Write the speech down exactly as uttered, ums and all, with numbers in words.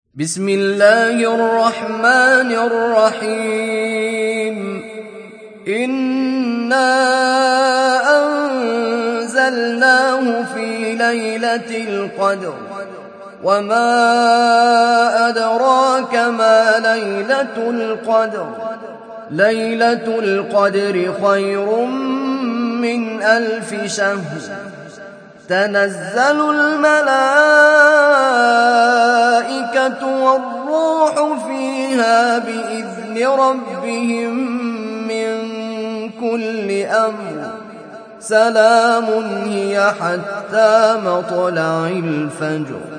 بسم الله الرحمن الرحيم إنا أنزلناه في ليلة القدر وما أدراك ما ليلة القدر ليلة القدر خير من ألف شهر تنزل الملائكة والروح فيها بإذن ربهم من كل أمر سلام هي حتى مطلع الفجر.